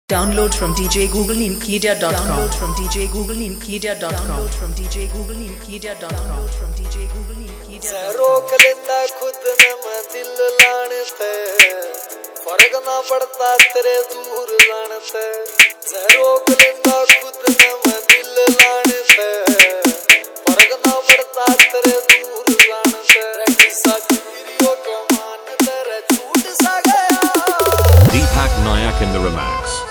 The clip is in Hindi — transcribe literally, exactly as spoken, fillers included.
Download from D J Google Inpedia dot com. Download from D J Google Inpedia dot com. Download from D J Google Inpedia dot com. Download from D J Google Inpedia dot com. रोक लेता खुद न मैं दिल लाने से, फर्क ना पड़ता तेरे दूर लाने से। रोक लेता खुद न मैं दिल लाने से, फर्क ना पड़ता तेरे दूर लाने से। किस्सा गिरियो के मान तेरे छूट सा गया। Deepak Nayak in the remix.